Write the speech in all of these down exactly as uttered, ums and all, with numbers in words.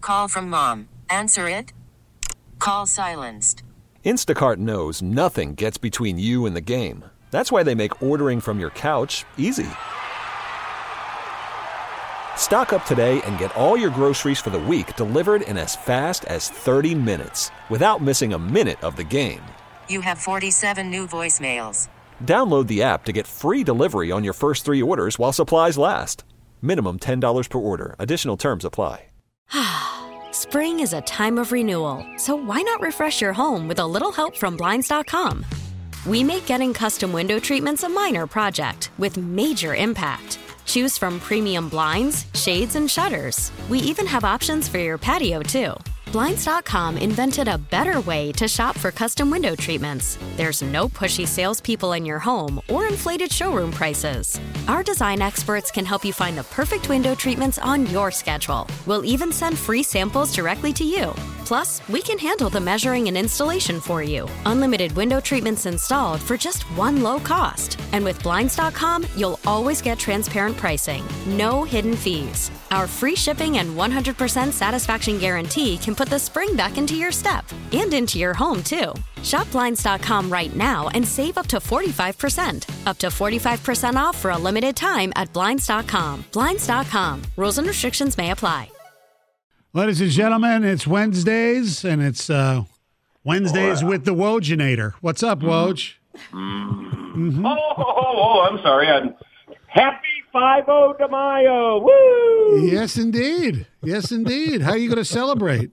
Call from mom. Answer it. Call silenced. Instacart knows nothing gets between you and the game. That's why they make ordering from your couch easy. Stock up today and get all your groceries for the week delivered in as fast as thirty minutes without missing a minute of the game. You have forty-seven new voicemails. Download the app to get free delivery on your first three orders while supplies last. Minimum ten dollars per order. Additional terms apply. Spring is a time of renewal, so why not refresh your home with a little help from Blinds dot com? We make getting custom window treatments a minor project with major impact. Choose from premium blinds, shades, and shutters. We even have options for your patio, too. Blinds dot com invented a better way to shop for custom window treatments. There's no pushy salespeople in your home or inflated showroom prices. Our design experts can help you find the perfect window treatments on your schedule. We'll even send free samples directly to you. Plus, we can handle the measuring and installation for you. Unlimited window treatments installed for just one low cost. And with Blinds dot com, you'll always get transparent pricing. No hidden fees. Our free shipping and one hundred percent satisfaction guarantee can put the spring back into your step and into your home, too. Shop Blinds dot com right now and save up to forty-five percent. Up to forty-five percent off for a limited time at Blinds dot com. Blinds dot com. Rules and restrictions may apply. Ladies and gentlemen, it's Wednesdays, and it's uh, Wednesdays with the Wojinator. What's up, Woj? Mm-hmm. Oh, oh, oh, oh, I'm sorry. I'm happy five oh de Mayo. Woo! Yes, indeed. Yes, indeed. How are you going to celebrate?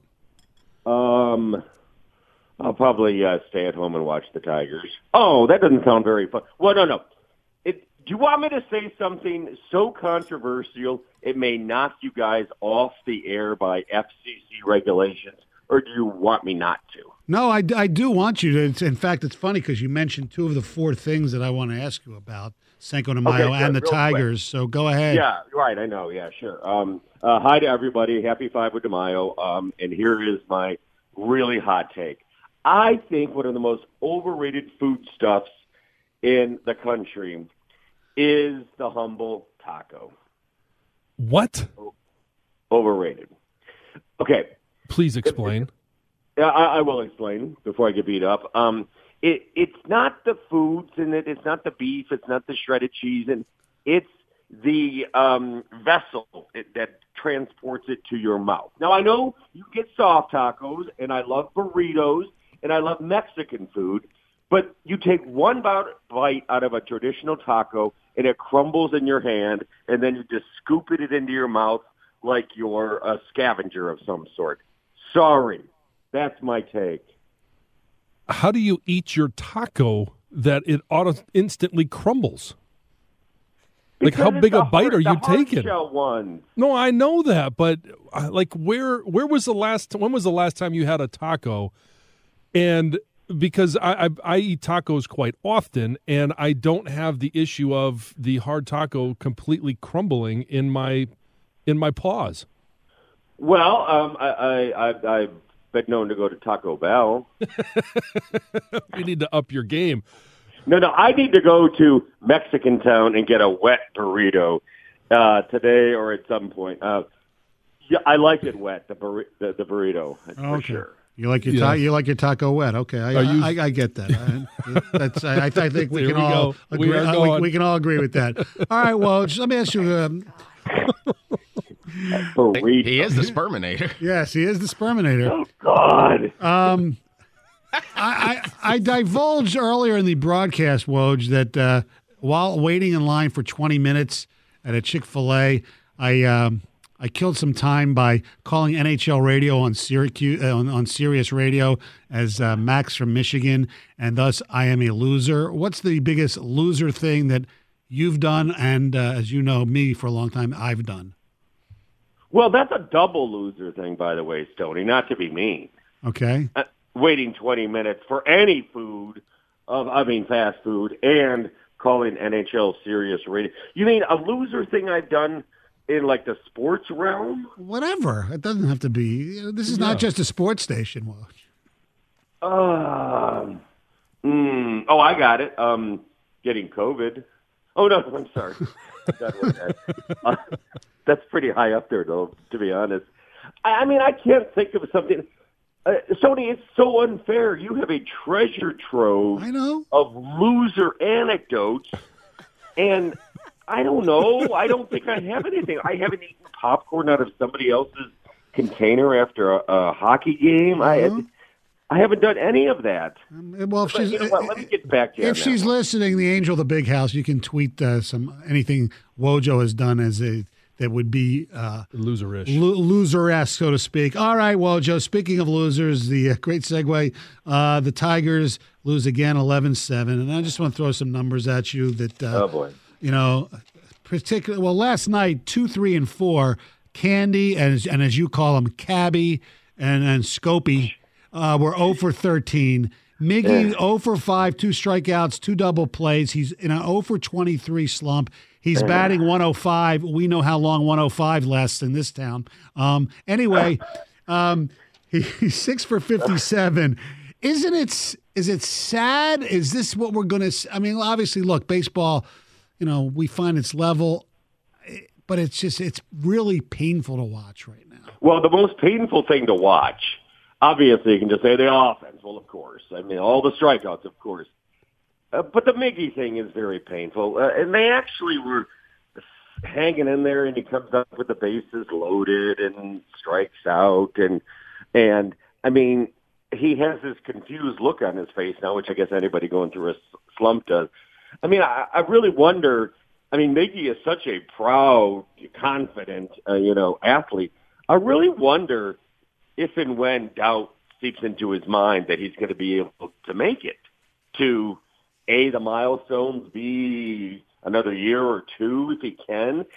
Um, I'll probably uh, stay at home and watch the Tigers. Oh, that doesn't sound very fun. Well, no, no. It, do you want me to say something so controversial it may knock you guys off the air by F C C regulations, or do you want me not to? No, I, I do want you to. It's, in fact, it's funny because you mentioned two of the four things that I want to ask you about, Cinco de Mayo okay, and the real Tigers. Quick. So go ahead. Yeah, right. I know. Yeah, sure. Um, uh, hi to everybody. Happy five de Mayo. Um, and here is my really hot take. I think one of the most overrated foodstuffs in the country is the humble taco. What? Overrated. Okay. Please explain. Yeah, I, I will explain before I get beat up. Um, it, it's not the foods in it. It's not the beef. It's not the shredded cheese. And it's the um, vessel it, that transports it to your mouth. Now, I know you get soft tacos, and I love burritos, and I love Mexican food, but you take one bite out of a traditional taco, and it crumbles in your hand, and then you just scoop it into your mouth like you're a scavenger of some sort. Sorry. That's my take. How do you eat your taco that it auto instantly crumbles? Because like how big a hard, bite are you taking? Shell ones. No, I know that, but uh, like where where was the last when was the last time you had a taco? And because I, I I eat tacos quite often, and I don't have the issue of the hard taco completely crumbling in my in my paws. Well, um, I I I. I been known to go to Taco Bell. You need to up your game. No, no, I need to go to Mexican Town and get a wet burrito uh, today or at some point. Uh, yeah, I like it wet, the, bur- the, the burrito, for okay. sure. You like your ta- yes. you like your taco wet? Okay, I you... I, I get that. I, that's I, I think we can we all go. agree. We, uh, we, we can all agree with that. All right, well, just let me ask you. Um, he is the sperminator. Yes, he is the sperminator. Oh God. Um, I, I I divulged earlier in the broadcast, Woj, that uh, while waiting in line for twenty minutes at a Chick-fil-A, I um, I killed some time by calling N H L radio on Syracuse uh, on, on Sirius Radio as uh, Max from Michigan, and thus I am a loser. What's the biggest loser thing that you've done, and uh, as you know me for a long time, I've done? Well, that's a double loser thing, by the way, Stoney, not to be mean. Okay. Uh, waiting twenty minutes for any food, of I mean fast food, and calling N H L Sirius Radio. You mean a loser thing I've done in, like, the sports realm? Whatever. It doesn't have to be. This is no. not just a sports station, Woj. Um, mm, oh, I got it. Um, getting COVID. Oh, no, I'm sorry. uh, that's pretty high up there, though, to be honest. I, I mean, I can't think of something. Uh, Sony, it's so unfair. You have a treasure trove I know. of loser anecdotes, and I don't know. I don't think I have anything. I haven't eaten popcorn out of somebody else's container after a, a hockey game. I had, I haven't done any of that. Um, well, if But she's, you know what? Let me get back to you. if on she's that one. listening, the angel of the big house, you can tweet uh, some anything Wojo has done as a that would be uh, Loserish. lo- loser-esque, so to speak. All right, Wojo, speaking of losers, the uh, great segue, uh, the Tigers lose again eleven seven, and I just want to throw some numbers at you that, uh, Oh, boy. you know, particular. Well, last night, two, three, and four, Candy, and, and as you call them, Cabby and, and Scopey, uh, were zero for thirteen. Miggy, zero for five, two strikeouts, two double plays. He's in an zero for twenty-three slump. He's batting one oh five. We know how long one oh five lasts in this town. Um, anyway, um, he, he's six for fifty-seven. Isn't it? Is it sad? Is this what we're going to? I mean, obviously, look, baseball. You know, we find its level, but it's just it's really painful to watch right now. Well, the most painful thing to watch, obviously, you can just say the offense. Well, of course. I mean, all the strikeouts, of course. Uh, but the Miggy thing is very painful. Uh, and they actually were hanging in there, and he comes up with the bases loaded and strikes out. And, and I mean, he has this confused look on his face now, which I guess anybody going through a slump does. I mean, I, I really wonder. I mean, Miggy is such a proud, confident, uh, you know, athlete. I really wonder if and when doubt seeps into his mind that he's going to be able to make it to A, the milestones, B, another year or two if he can.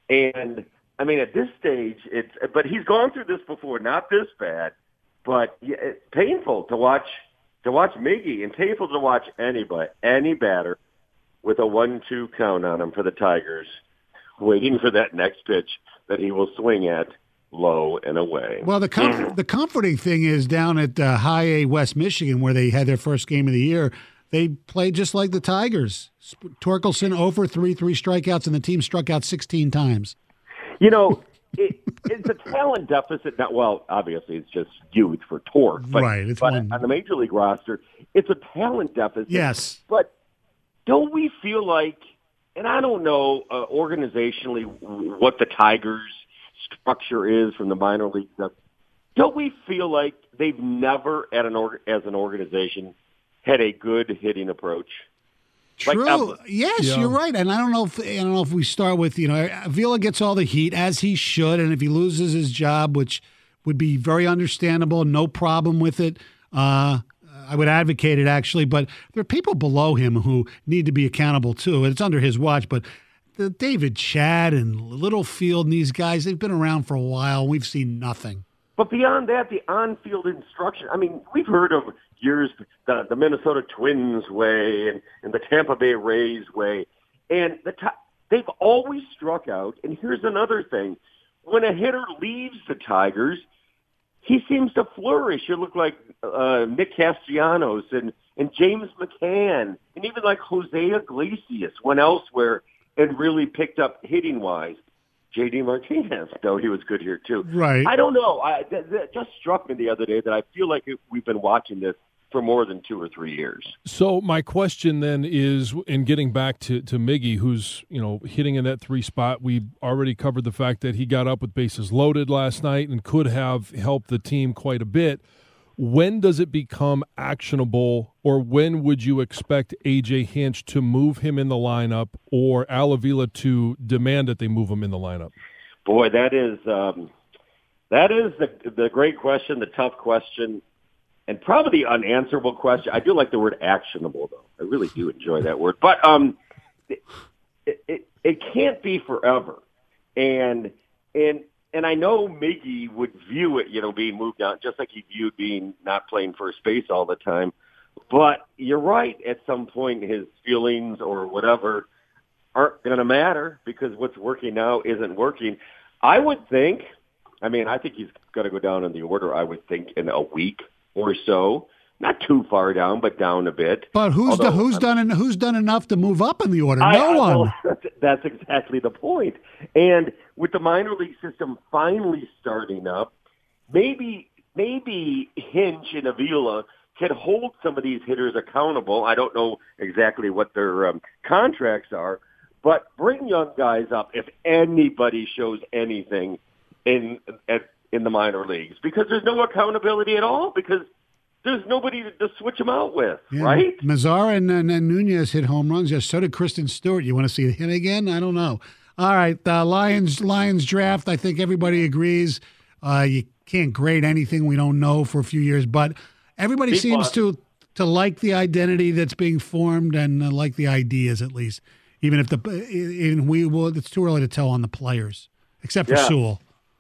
And I mean, at this stage, it's. But he's gone through this before, not this bad, but yeah, it's painful to watch to watch Miggy, and painful to watch anybody, any batter with a one two count on him for the Tigers, waiting for that next pitch that he will swing at low and away. Well, the com- the comforting thing is down at uh, High A West Michigan, where they had their first game of the year, they played just like the Tigers. Torkelson zero for three, three strikeouts, and the team struck out sixteen times. You know, it, it's a talent deficit. Not, well, obviously, it's just youth for Torque. But, Right, it's but one- on the Major League roster, it's a talent deficit. Yes. But don't we feel like, and I don't know uh, organizationally what the Tigers' structure is from the minor league stuff, don't we feel like they've never, at an org- as an organization, had a good hitting approach? Like, True. um, yes, Yeah. you're right. And I don't know if I don't know if we start with, you know, Avila gets all the heat as he should, and if he loses his job, which would be very understandable, no problem with it. Uh, I would advocate it actually, but there are people below him who need to be accountable too. It's under his watch, but the David Chad and Littlefield and these guys, they've been around for a while. We've seen nothing. But beyond that, the on-field instruction, I mean, we've heard of years, the, the Minnesota Twins way and, and the Tampa Bay Rays way, and the t- they've always struck out. And here's another thing. When a hitter leaves the Tigers, he seems to flourish. You look like uh, Nick Castellanos and, and James McCann, and even like Jose Iglesias went elsewhere and really picked up hitting-wise. J D Martinez, though, he was good here, too. Right. I don't know. I, that, that just struck me the other day that I feel like it, we've been watching this for more than two or three years. So my question then is, in getting back to, to Miggy, who's, you know, hitting in that three spot, we already covered the fact that he got up with bases loaded last night and could have helped the team quite a bit. When does it become actionable, or when would you expect A J Hinch to move him in the lineup, or Al Avila to demand that they move him in the lineup? Boy, that is um, that is the the great question, the tough question, and probably the unanswerable question. I do like the word actionable, though. I really do enjoy that word. But um, it, it it can't be forever, and and. And I know Miggy would view it, you know, being moved out, just like he viewed being not playing first base all the time. But you're right. At some point, his feelings or whatever aren't going to matter because what's working now isn't working. I would think, I mean, I think he's going to go down in the order, I would think, in a week or so. Not too far down, but down a bit. But who's Although, the, who's I'm, done en- who's done enough to move up in the order? I, No I, one. well, that's exactly the point. And with the minor league system finally starting up, maybe maybe Hinch and Avila can hold some of these hitters accountable. I don't know exactly what their um, contracts are, but bring young guys up if anybody shows anything in at, in the minor leagues, because there's no accountability at all, because there's nobody to, to switch them out with, yeah. right? Mazara and, and, and Nunez hit home runs. Yes, so did Kristen Stewart. You want to see him again? I don't know. All right, uh, Lions Lions draft. I think everybody agrees. Uh, you can't grade anything we don't know for a few years, but everybody Be seems fun. to to like the identity that's being formed and uh, like the ideas, at least. Even if the even we will, it's too early to tell on the players, except for Yeah. Sewell.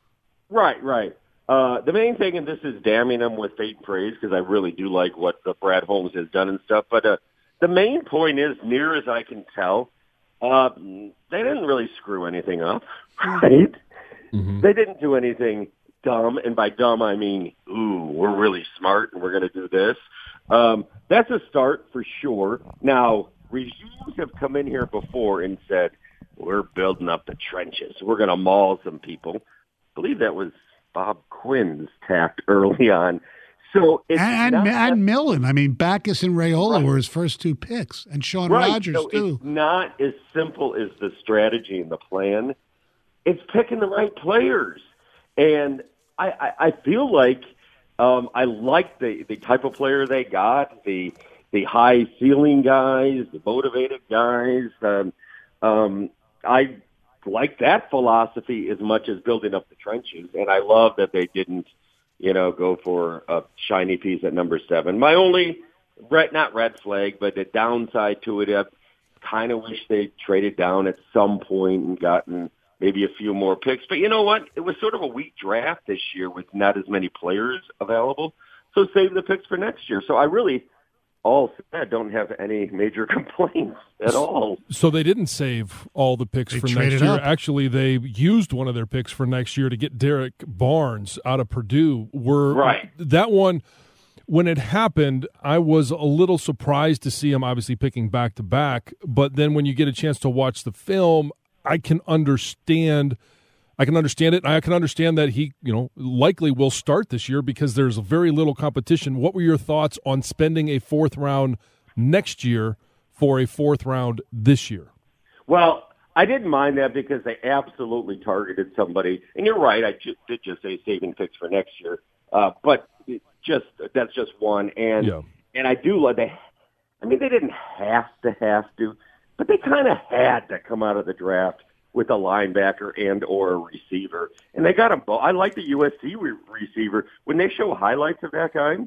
Right, right. Uh, the main thing, and this is damning them with faith and praise, because I really do like what the Brad Holmes has done and stuff. But uh, the main point is, near as I can tell, uh, they didn't really screw anything up, right? Mm-hmm. They didn't do anything dumb, and by dumb I mean, ooh, we're really smart and we're going to do this. Um, that's a start for sure. Now, regimes have come in here before and said, we're building up the trenches. We're going to maul some people. I believe that was Bob Quinn's tact early on. So it's And, not and, and Millen. I mean, Backus and Raiola Right. were his first two picks, and Sean right. Rogers, so too. It's not as simple as the strategy and the plan. It's picking the right players. And I, I, I feel like um, I like the, the type of player they got, the the high ceiling guys, the motivated guys. Um, um, I like that philosophy as much as building up the trenches. And I love that they didn't, you know, go for a shiny piece at number seven. My only, red, not red flag, but the downside to it, I kind of wish they traded down at some point and gotten maybe a few more picks. But you know what? It was sort of a weak draft this year with not as many players available. So save the picks for next year. So I really, all said, don't have any major complaints at all. So they didn't save all the picks They for traded next year. up. Actually, they used one of their picks for next year to get Derek Barnes out of Purdue. Were Right. That one, when it happened, I was a little surprised to see him obviously picking back to back. But then when you get a chance to watch the film, I can understand. I can understand it. I can understand that he, you know, likely will start this year because there's very little competition. What were your thoughts on spending a fourth round next year for a fourth round this year? Well, I didn't mind that because they absolutely targeted somebody. And you're right, I just, did just say saving picks for next year. Uh, but it just that's just one. And Yeah. and I do like they. I mean, they didn't have to have to, but they kind of had to come out of the draft with a linebacker and or a receiver. And they got them both. I like the U S C re- receiver. When they show highlights of that guy,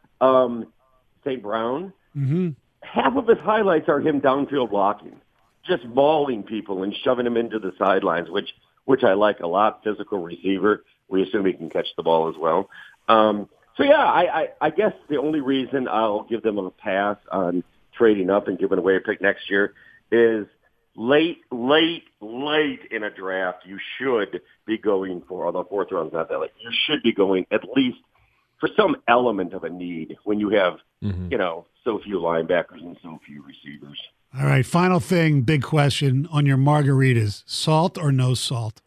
um, Saint Brown, Mm-hmm. half of his highlights are him downfield blocking, just mauling people and shoving them into the sidelines, which which I like a lot. Physical receiver. We assume he can catch the ball as well. Um, so, yeah, I, I, I guess the only reason I'll give them a pass on trading up and giving away a pick next year is late, late, late in a draft, you should be going for, although fourth round's not that late, you should be going at least for some element of a need when you have, Mm-hmm. you know, so few linebackers and so few receivers. All right, final thing, big question on your margaritas: salt or no salt?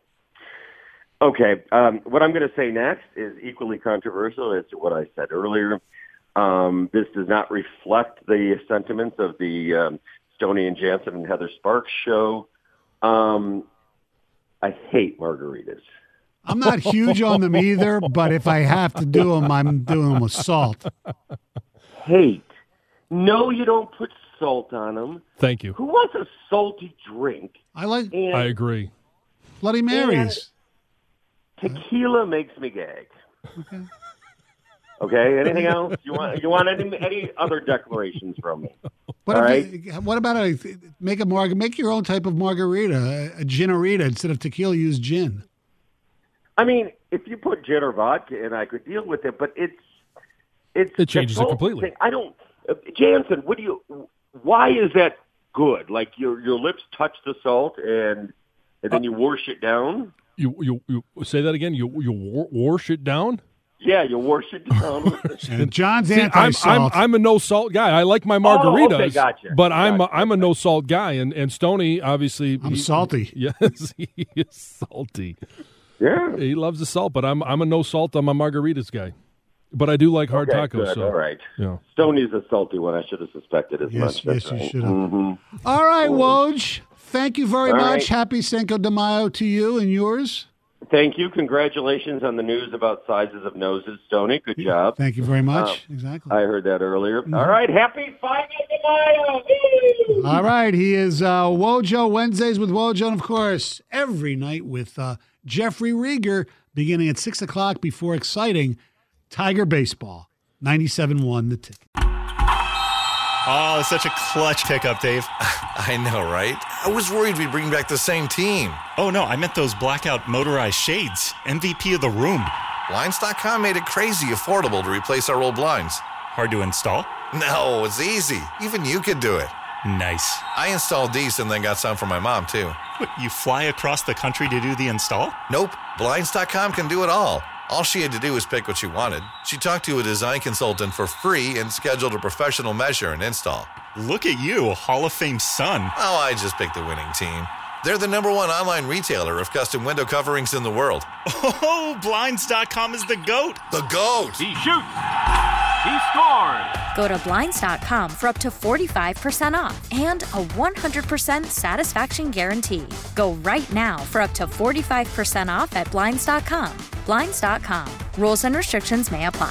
Okay, um, what I'm going to say next is equally controversial as to what I said earlier. Um, this does not reflect the sentiments of the um, Stoney and Jansen and Heather Sparks show. Um, I hate margaritas. I'm not huge on them either, but if I have to do them, I'm doing them with salt. Hate. No, you don't put salt on them. Thank you. Who wants a salty drink? I like And I agree. Bloody Marys. tequila makes me gag. Okay. Anything else? You want? You want any any other declarations from me? What, All if right. you- what about a make a marg make your own type of margarita, a, a ginarita instead of tequila? Use gin. I mean, if you put gin or vodka in, I could deal with it, but it's it's It changes the it salt completely. thing. I don't, uh, Jansen. What do you? Why is that good? Like your your lips touch the salt and and then you wash it down. You you you say that again? You you war, wash it down? Yeah, you wash it down. And John's See, I'm, I'm anti-salt. I'm a no salt guy. I like my margaritas, okay, gotcha. but I'm Gotcha. a, I'm a no salt guy. And and Stoney obviously I'm he- salty. Yes, he is salty. Yeah. He loves the salt, but I'm I'm a no salt. I'm a margaritas guy. But I do like hard Okay, tacos. good. So, All right. yeah. Stoney's a salty one. I should have suspected as Yes, much. yes, That's you right. should have. Mm-hmm. All right, Woj. Thank you very All much. right. Happy Cinco de Mayo to you and yours. Thank you. Congratulations on the news about sizes of noses, Stoney. Good job. Thank you very much. Um, exactly. I heard that earlier. Mm-hmm. All right. Happy Cinco de Mayo. Woo! All right. He is uh, Wojo Wednesdays with Wojo, and of course, every night with uh, Jeffrey Rieger, beginning at six o'clock before exciting Tiger Baseball. ninety-seven one The Ticket. Oh, such a clutch pickup, Dave. I know, right? I was worried we'd bring back the same team. Oh, no, I meant those blackout motorized shades. M V P of the room. Blinds dot com made it crazy affordable to replace our old blinds. Hard to install? No, it's easy. Even you could do it. Nice. I installed these and then got some for my mom, too. What, you fly across the country to do the install? Nope. Blinds dot com can do it all. All she had to do was pick what she wanted. She talked to a design consultant for free and scheduled a professional measure and install. Look at you, Hall of Fame son. Oh, I just picked the winning team. They're the number one online retailer of custom window coverings in the world. Oh, Blinds dot com is the GOAT. The GOAT! He shoots. He scores. Go to Blinds dot com for up to forty-five percent off and a one hundred percent satisfaction guarantee. Go right now for up to forty-five percent off at Blinds dot com. Blinds dot com. Rules and restrictions may apply.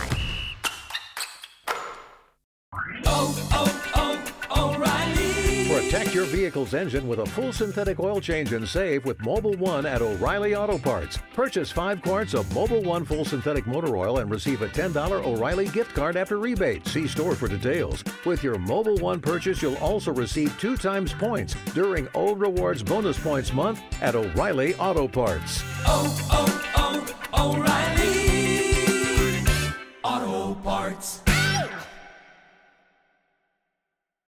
Oh, oh, oh, O'Reilly. Protect your vehicle's engine with a full synthetic oil change and save with Mobil one at O'Reilly Auto Parts. Purchase five quarts of Mobil one full synthetic motor oil and receive a ten dollars O'Reilly gift card after rebate. See store for details. With your Mobil one purchase, you'll also receive two times points during O Rewards Bonus Points Month at O'Reilly Auto Parts. Oh, oh, oh, O'Reilly Auto Parts.